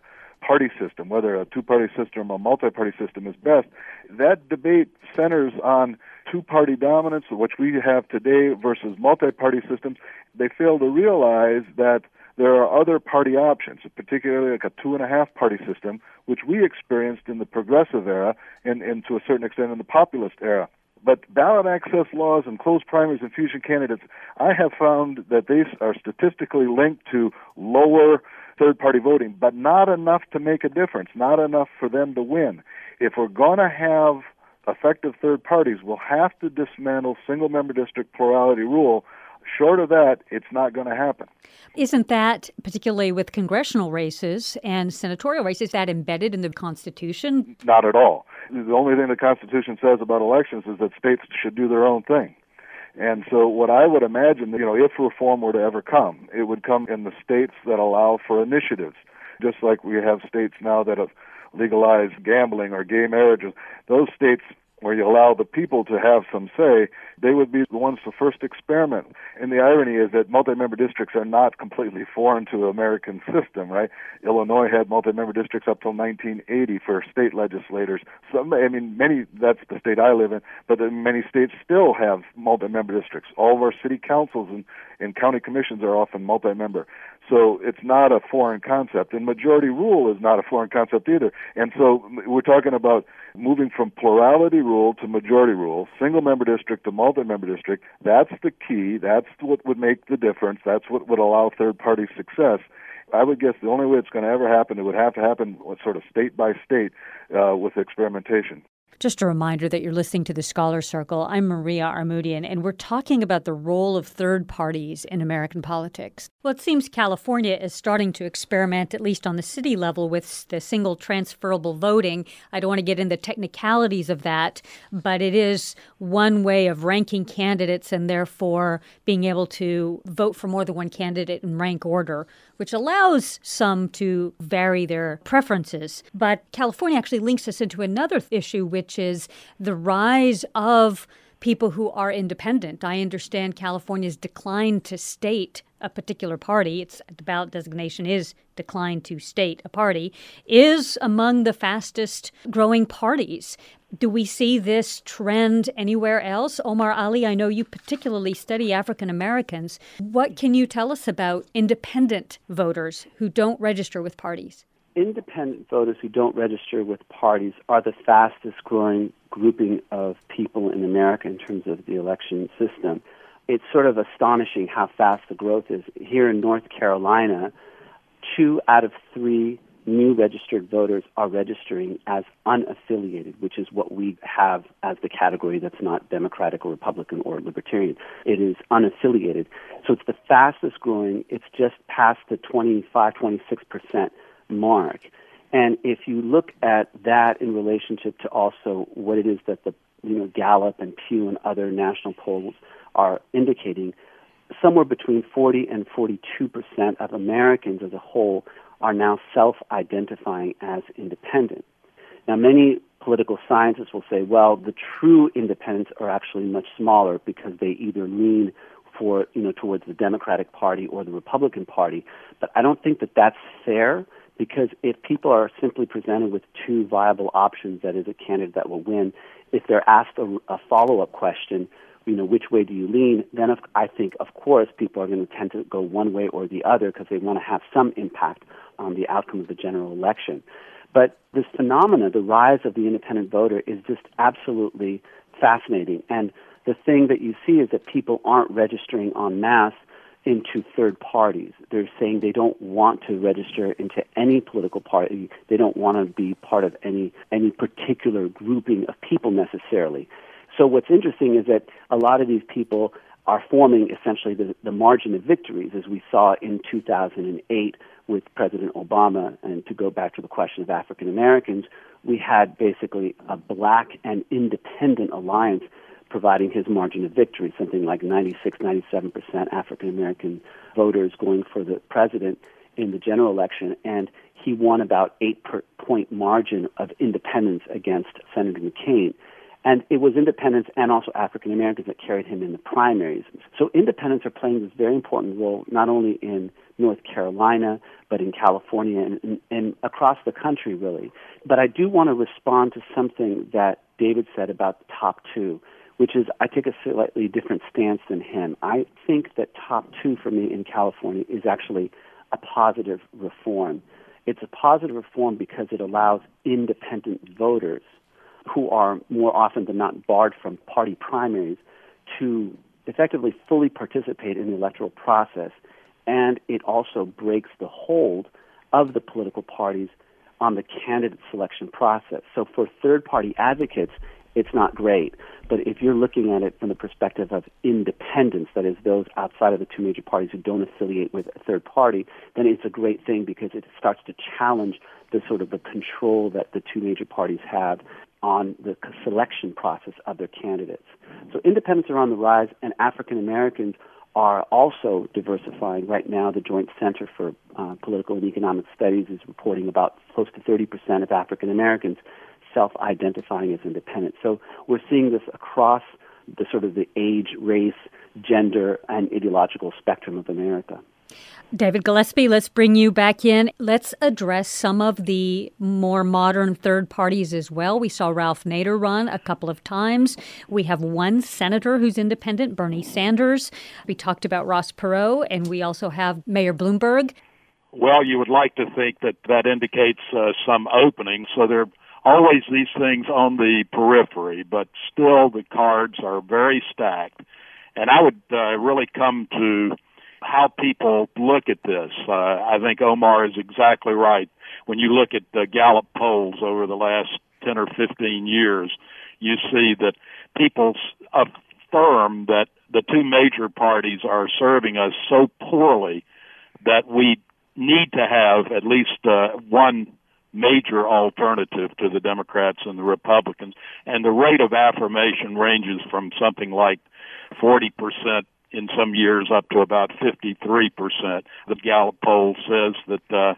party system, whether a two-party system or a multi-party system is best. That debate centers on two-party dominance, which we have today, versus multi-party systems. They fail to realize that there are other party options, particularly like a two-and-a-half-party system, which we experienced in the progressive era and, and to a certain extent in the populist era. But ballot access laws and closed primaries and fusion candidates, I have found that they are statistically linked to lower third-party voting, but not enough to make a difference, not enough for them to win. If we're going to have effective third parties, we'll have to dismantle single-member district plurality rule. Short of that, it's not going to happen. Isn't that, particularly with congressional races and senatorial races, that embedded in the Constitution? Not at all. The only thing the Constitution says about elections is that states should do their own thing. And so what I would imagine, you know, if reform were to ever come, it would come in the states that allow for initiatives, just like we have states now that have legalized gambling or gay marriages. Those states where you allow the people to have some say, they would be the ones to first experiment. And the irony is that multi-member districts are not completely foreign to the American system, right? Illinois had multi-member districts up till nineteen eighty for state legislators. So, I mean, many, that's the state I live in, but many states still have multi-member districts. All of our city councils and, and county commissions are often multi-member. So it's not a foreign concept. And majority rule is not a foreign concept either. And so we're talking about moving from plurality rule to majority rule, single-member district to multi-member district. That's the key. That's what would make the difference. That's what would allow third-party success. I would guess the only way it's going to ever happen, it would have to happen sort of state by state uh, with experimentation. Just a reminder that you're listening to The Scholar Circle. I'm Maria Armoudian, and we're talking about the role of third parties in American politics. Well, it seems California is starting to experiment, at least on the city level, with the single transferable voting. I don't want to get into technicalities of that, but it is one way of ranking candidates and therefore being able to vote for more than one candidate in rank order, which allows some to vary their preferences. But California actually links us into another issue, which is the rise of people who are independent. I understand California's decline to state a particular party, its ballot designation is decline to state a party, is among the fastest growing parties. Do we see this trend anywhere else? Omar Ali, I know you particularly study African Americans. What can you tell us about independent voters who don't register with parties? Independent voters who don't register with parties are the fastest growing grouping of people in America in terms of the election system. It's sort of astonishing how fast the growth is. Here in North Carolina, two out of three new registered voters are registering as unaffiliated, which is what we have as the category that's not Democratic or Republican or Libertarian. It is unaffiliated. So it's the fastest growing. It's just past the twenty-five, twenty-six percent mark. And if you look at that in relationship to also what it is that the you know Gallup and Pew and other national polls are indicating, somewhere between forty and forty-two percent of Americans as a whole are now self-identifying as independent. Now, many political scientists will say, well, the true independents are actually much smaller because they either lean for, you know, towards the Democratic Party or the Republican Party. But I don't think that that's fair, because if people are simply presented with two viable options, that is a candidate that will win, if they're asked a, a follow-up question, you know, which way do you lean, then of, I think, of course, people are going to tend to go one way or the other because they want to have some impact on the outcome of the general election. But this phenomena, the rise of the independent voter, is just absolutely fascinating. And the thing that you see is that people aren't registering en masse into third parties. They're saying they don't want to register into any political party. They don't want to be part of any any particular grouping of people necessarily. So what's interesting is that a lot of these people are forming essentially the, the margin of victories, as we saw in two thousand eight with President Obama. And to go back to the question of African Americans, we had basically a black and independent alliance providing his margin of victory, something like ninety-six, ninety-seven percent African American voters going for the president in the general election, and he won about eight per point margin of independence against Senator McCain. And it was independents and also African Americans that carried him in the primaries. So independents are playing this very important role, not only in North Carolina, but in California and, and, and across the country, really. But I do want to respond to something that David said about the top two, which is I take a slightly different stance than him. I think that top two for me in California is actually a positive reform. It's a positive reform because it allows independent voters who are more often than not barred from party primaries to effectively fully participate in the electoral process. And it also breaks the hold of the political parties on the candidate selection process. So for third-party advocates, it's not great. But if you're looking at it from the perspective of independents, that is those outside of the two major parties who don't affiliate with a third party, then it's a great thing because it starts to challenge the sort of the control that the two major parties have on the selection process of their candidates. So independents are on the rise, and African Americans are also diversifying. Right now, the Joint Center for uh, Political and Economic Studies is reporting about close to thirty percent of African Americans self-identifying as independent. So we're seeing this across the sort of the age, race, gender, and ideological spectrum of America. David Gillespie, let's bring you back in. Let's address some of the more modern third parties as well. We saw Ralph Nader run a couple of times. We have one senator who's independent, Bernie Sanders. We talked about Ross Perot, and we also have Mayor Bloomberg. Well, you would like to think that that indicates uh, some opening, so there are always these things on the periphery, but still the cards are very stacked. And I would uh, really come to how people look at this. Uh, I think Omar is exactly right. When you look at the Gallup polls over the last ten or fifteen years, you see that people affirm that the two major parties are serving us so poorly that we need to have at least uh, one major alternative to the Democrats and the Republicans. And the rate of affirmation ranges from something like forty percent in some years up to about fifty-three percent. The Gallup poll says that uh,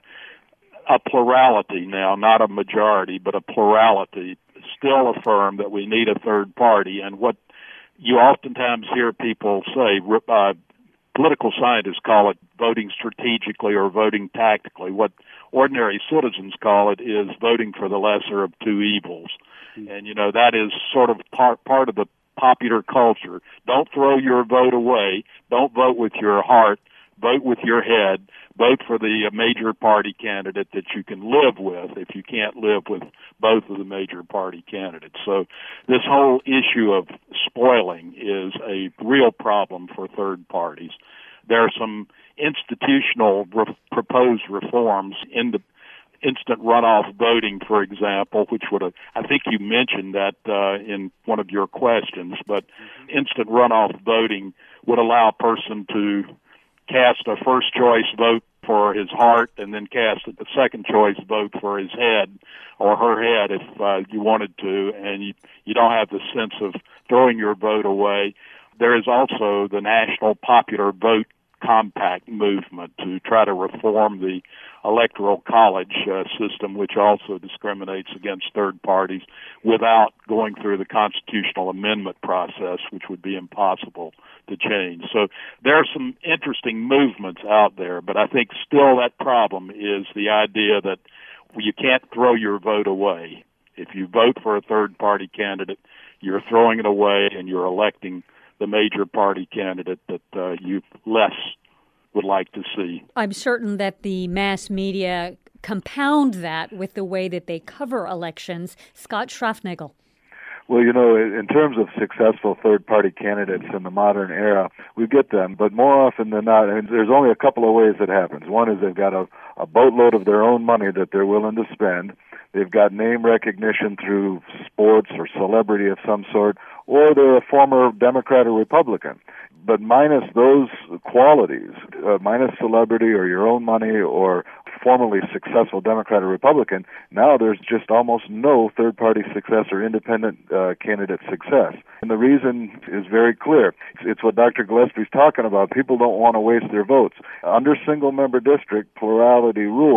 a plurality now, not a majority, but a plurality, still affirm that we need a third party. And what you oftentimes hear people say, uh, political scientists call it voting strategically or voting tactically. What ordinary citizens call it is voting for the lesser of two evils. Mm-hmm. And, you know, that is sort of part, part of the popular culture. Don't throw your vote away. Don't vote with your heart. Vote with your head. Vote for the major party candidate that you can live with if you can't live with both of the major party candidates. So this whole issue of spoiling is a real problem for third parties. There are some institutional re- proposed reforms in the instant runoff voting, for example, which would have, I think you mentioned that uh, in one of your questions, but mm-hmm. instant runoff voting would allow a person to cast a first choice vote for his heart and then cast a second choice vote for his head or her head if uh, you wanted to, and you, you don't have the sense of throwing your vote away. There is also the National Popular Vote Compact movement to try to reform the electoral college uh, system, which also discriminates against third parties without going through the constitutional amendment process, which would be impossible to change. So there are some interesting movements out there, but I think still that problem is the idea that you can't throw your vote away. If you vote for a third party candidate, you're throwing it away and you're electing the major party candidate that uh, you less would like to see. I'm certain that the mass media compound that with the way that they cover elections. Scott Schraffnagel. Well, you know, in terms of successful third-party candidates in the modern era, we get them, but more often than not, I mean, there's only a couple of ways it happens. One is they've got a, a boatload of their own money that they're willing to spend. They've got name recognition through sports or celebrity of some sort, or they're a former Democrat or Republican. But minus those qualities, uh, minus celebrity or your own money or formerly successful Democrat or Republican, now there's just almost no third-party success or independent uh, candidate success. And the reason is very clear. It's, it's what Doctor Gillespie's talking about. People don't want to waste their votes. Under single-member district plurality rule,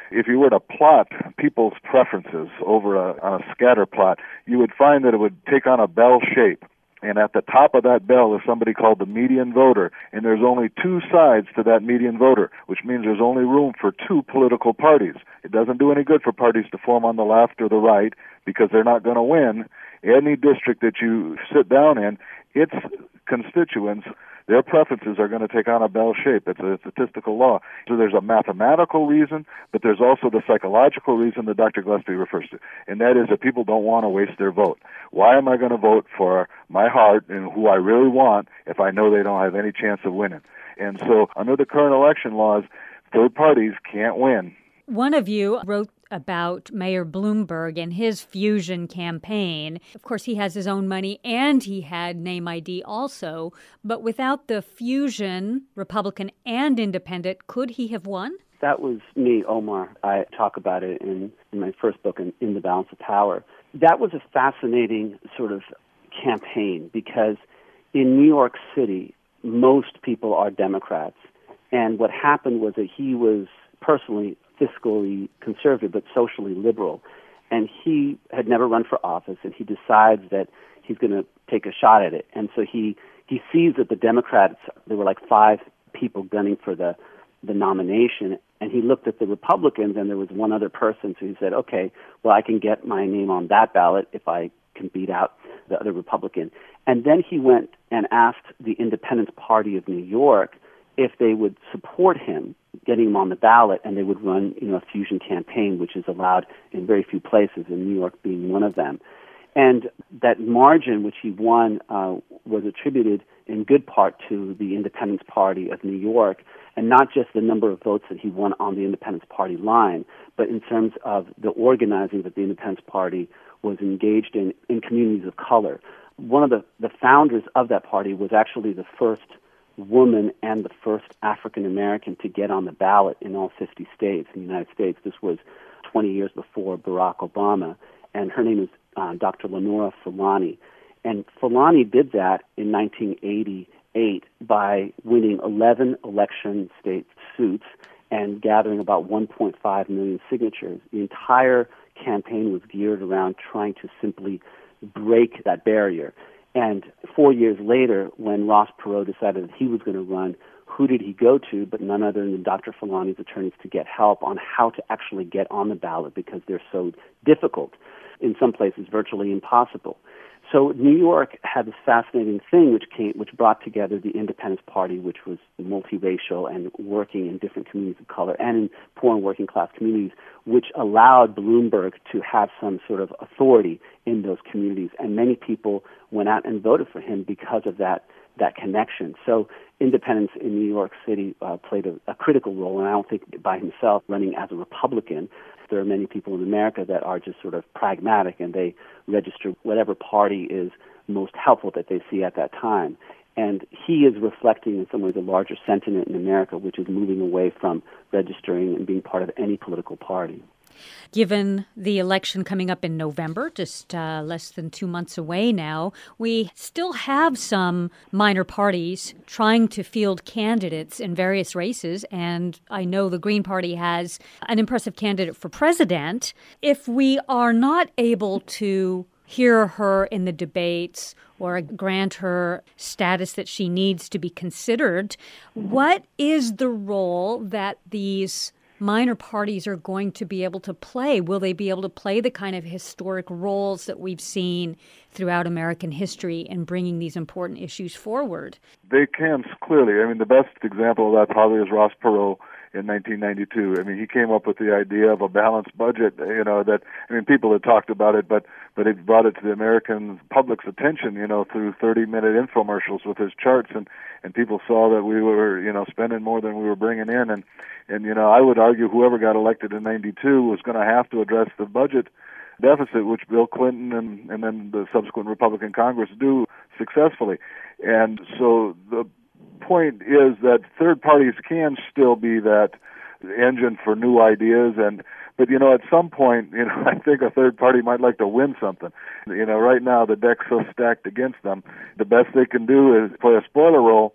if you were to plot people's preferences over a, on a scatter plot, you would find that it would take on a bell shape. And at the top of that bell is somebody called the median voter, and there's only two sides to that median voter, which means there's only room for two political parties. It doesn't do any good for parties to form on the left or the right because they're not going to win. Any district that you sit down in, its constituents, their preferences are going to take on a bell shape. It's a statistical law. So there's a mathematical reason, but there's also the psychological reason that Doctor Gillespie refers to, and that is that people don't want to waste their vote. Why am I going to vote for my heart and who I really want if I know they don't have any chance of winning? And so under the current election laws, third parties can't win. One of you wrote about Mayor Bloomberg and his fusion campaign. Of course, he has his own money and he had name I D also. But without the fusion, Republican and independent, could he have won? That was me, Omar. I talk about it in, in my first book, in, in The Balance of Power. That was a fascinating sort of campaign because in New York City, most people are Democrats. And what happened was that he was personally fiscally conservative but socially liberal. And he had never run for office, and he decides that he's going to take a shot at it. And so he, he sees that the Democrats, there were like five people gunning for the, the nomination, and he looked at the Republicans, and there was one other person, so he said, okay, well, I can get my name on that ballot if I can beat out the other Republican. And then he went and asked the Independence Party of New York if they would support him, getting him on the ballot, and they would run, you know, a fusion campaign, which is allowed in very few places, in New York being one of them. And that margin which he won uh, was attributed in good part to the Independence Party of New York, and not just the number of votes that he won on the Independence Party line, but in terms of the organizing that the Independence Party was engaged in in communities of color. One of the, the founders of that party was actually the first woman and the first African American to get on the ballot in all fifty states in the United States. This was twenty years before Barack Obama, and her name is uh, Doctor Lenora Fulani. And Fulani did that in nineteen eighty-eight by winning eleven election state suits and gathering about one point five million signatures. The entire campaign was geared around trying to simply break that barrier. And four years later, when Ross Perot decided that he was going to run, who did he go to but none other than Doctor Fulani's attorneys to get help on how to actually get on the ballot because they're so difficult, in some places virtually impossible. So New York had this fascinating thing which came, which brought together the Independence Party, which was multiracial and working in different communities of color and in poor and working class communities, which allowed Bloomberg to have some sort of authority in those communities. And many people went out and voted for him because of that that connection. So independence in New York City uh, played a, a critical role, and I don't think by himself running as a Republican. There are many people in America that are just sort of pragmatic, and they register whatever party is most helpful that they see at that time. And he is reflecting in some ways a larger sentiment in America, which is moving away from registering and being part of any political party. Given the election coming up in November, just uh, less than two months away now, we still have some minor parties trying to field candidates in various races. And I know the Green Party has an impressive candidate for president. If we are not able to hear her in the debates or grant her status that she needs to be considered, what is the role that these minor parties are going to be able to play? Will they be able to play the kind of historic roles that we've seen throughout American history in bringing these important issues forward? They can, clearly. I mean, the best example of that probably is Ross Perot in nineteen ninety-two. I mean, he came up with the idea of a balanced budget, you know, that, I mean, people had talked about it, but but he brought it to the American public's attention, you know, through thirty-minute infomercials with his charts, and, and people saw that we were, you know, spending more than we were bringing in, and, and you know, I would argue whoever got elected in ninety-two was going to have to address the budget deficit, which Bill Clinton and, and then the subsequent Republican Congress do successfully. And so the point is that third parties can still be that engine for new ideas, and but you know at some point, you know I think a third party might like to win something. You know right now the deck's so stacked against them, the best they can do is play a spoiler role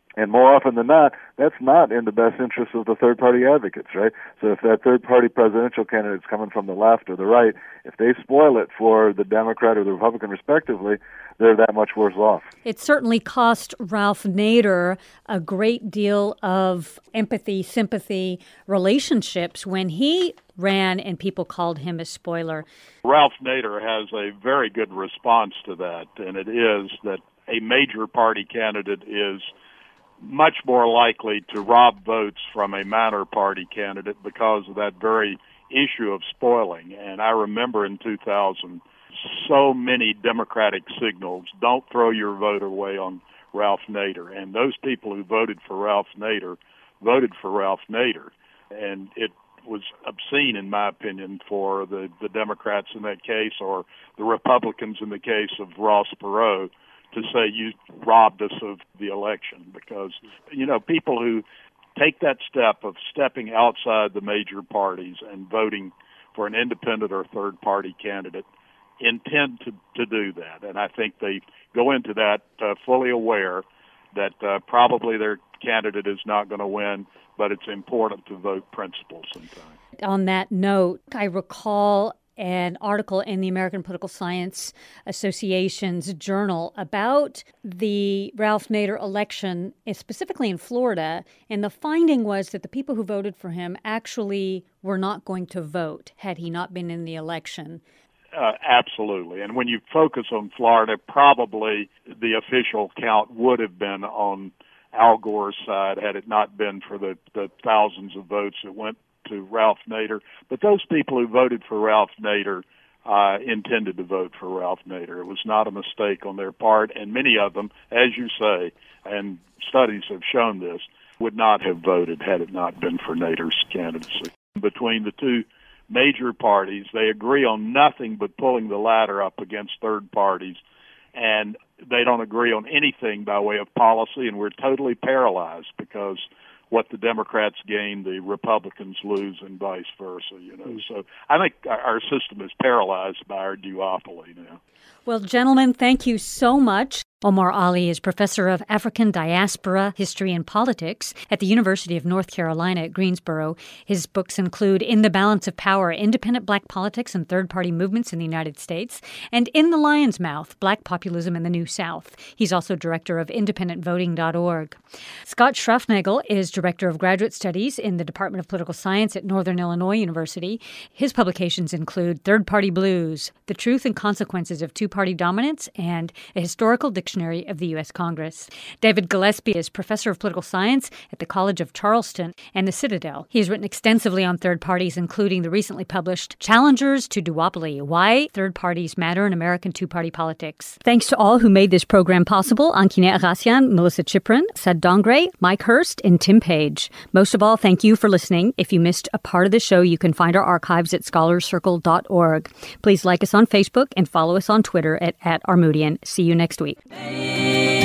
And more often than not, that's not in the best interest of the third-party advocates, right? So if that third-party presidential candidate is coming from the left or the right, if they spoil it for the Democrat or the Republican respectively, they're that much worse off. It certainly cost Ralph Nader a great deal of empathy, sympathy, relationships when he ran and people called him a spoiler. Ralph Nader has a very good response to that, and it is that a major party candidate is much more likely to rob votes from a minor party candidate because of that very issue of spoiling. And I remember in two thousand, so many Democratic signals, don't throw your vote away on Ralph Nader. And those people who voted for Ralph Nader voted for Ralph Nader. And it was obscene, in my opinion, for the, the Democrats in that case, or the Republicans in the case of Ross Perot, to say you robbed us of the election. Because, you know, people who take that step of stepping outside the major parties and voting for an independent or third-party candidate intend to, to do that. And I think they go into that uh, fully aware that uh, probably their candidate is not going to win, but it's important to vote principle sometimes. On that note, I recall an article in the American Political Science Association's journal about the Ralph Nader election, specifically in Florida, and the finding was that the people who voted for him actually were not going to vote had he not been in the election. Uh, absolutely. And when you focus on Florida, probably the official count would have been on Al Gore's side had it not been for the, the thousands of votes that went to Ralph Nader. But those people who voted for Ralph Nader uh, intended to vote for Ralph Nader. It was not a mistake on their part, and many of them, as you say, and studies have shown this, would not have voted had it not been for Nader's candidacy. Between the two major parties, they agree on nothing but pulling the ladder up against third parties, and they don't agree on anything by way of policy, and we're totally paralyzed because what the Democrats gain, the Republicans lose, and vice versa. You know, so I think our system is paralyzed by our duopoly now. Well, gentlemen, thank you so much. Omar Ali is professor of African diaspora history and politics at the University of North Carolina at Greensboro. His books include In the Balance of Power, Independent Black Politics and Third-Party Movements in the United States, and In the Lion's Mouth, Black Populism in the New South. He's also director of independent voting dot org. Scott Schraffnagel is director of graduate studies in the Department of Political Science at Northern Illinois University. His publications include Third-Party Blues, The Truth and Consequences of Two-Party Dominance, and A Historical Dictionary of the U S Congress. David Gillespie is professor of political science at the College of Charleston and the Citadel. He has written extensively on third parties, including the recently published Challengers to Duopoly, Why Third Parties Matter in American Two-Party Politics. Thanks to all who made this program possible: Ankine Agassian, Melissa Chiprin, Sad Dongre, Mike Hurst, and Tim Page. Most of all, thank you for listening. If you missed a part of the show, you can find our archives at scholars circle dot org. Please like us on Facebook and follow us on Twitter at, at Armoudian. See you next week. Hey.